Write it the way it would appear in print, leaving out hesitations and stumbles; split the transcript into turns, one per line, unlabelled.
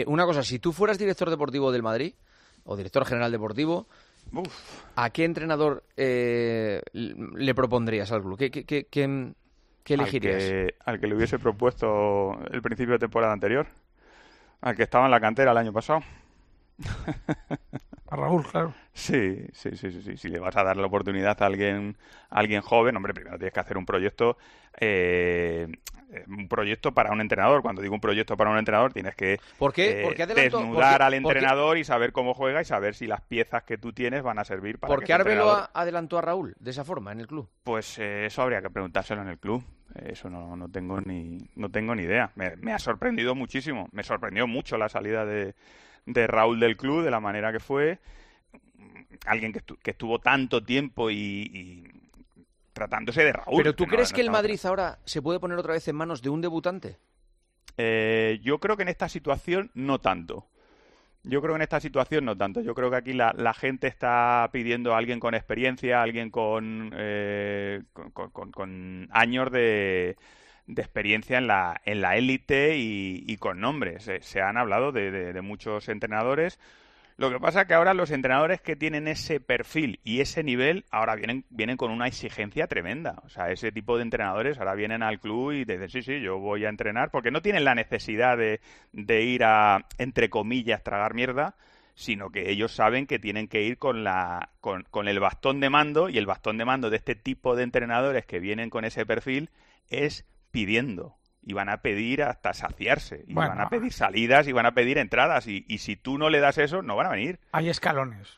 Una cosa, si tú fueras director deportivo del Madrid, o director general deportivo,
Uf,
¿a qué entrenador le propondrías al club? ¿Qué elegirías?
al que le hubiese propuesto el principio de temporada anterior, al que estaba en la cantera el año pasado.
A Raúl, claro.
Sí, sí, sí, sí, sí. Si le vas a dar la oportunidad a alguien joven, hombre, primero tienes que hacer eh, un proyecto para un entrenador. Cuando digo un proyecto para un entrenador, tienes que
¿Por qué adelantó?
desnudar al entrenador y saber cómo juega y saber si las piezas que tú tienes van a servir para
¿Por
que
qué
ese
Arbelo
entrenador...
adelantó a Raúl de esa forma en el club?
Pues eso habría que preguntárselo en el club. Eso no tengo no tengo ni idea. Me ha sorprendido muchísimo. Me sorprendió mucho la salida de Raúl del club, de la manera que fue. Alguien que estuvo tanto tiempo y tratándose de Raúl.
¿Pero tú crees
No
que el
estamos
Madrid ahora se puede poner otra vez en manos de un debutante?
Yo creo que en esta situación no tanto. Yo creo que en esta situación no tanto. Yo creo que aquí la gente está pidiendo a alguien con experiencia, alguien con años de experiencia en la élite y con nombres. Se han hablado de muchos entrenadores. Lo que pasa es que ahora los entrenadores que tienen ese perfil y ese nivel ahora vienen con una exigencia tremenda. O sea, ese tipo de entrenadores ahora vienen al club y dicen, sí, sí, yo voy a entrenar, porque no tienen la necesidad de ir a, entre comillas, tragar mierda, sino que ellos saben que tienen que ir con el bastón de mando, y el bastón de mando de este tipo de entrenadores que vienen con ese perfil es pidiendo. Y van a pedir hasta saciarse, y van a
Bueno,
pedir salidas, y van a pedir entradas, y si tú no le das eso, no van a venir.
hay escalones.